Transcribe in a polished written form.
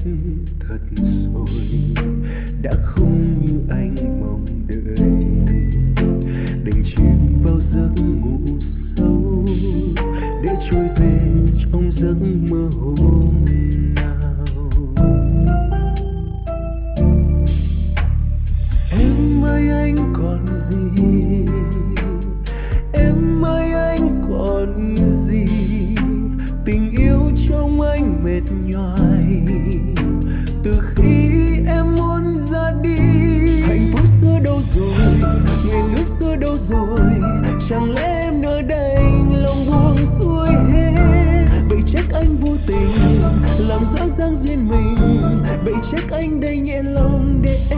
thật rồi, đã không như anh mong đợi, đành chìm vào giấc ngủ sâu để trôi về trong giấc mơ hôm nào. Em ơi anh còn gì, em ơi anh còn gì, tình yêu trong anh mệt nhoài từ khi em muốn ra đi. Hạnh phúc xưa đâu rồi, ngày nước xưa đâu rồi, chẳng lẽ em nơi đây lòng buông xuôi hết. Vậy trách anh vô tình làm dở dang duyên mình, vậy trách anh đây nhẹ lòng để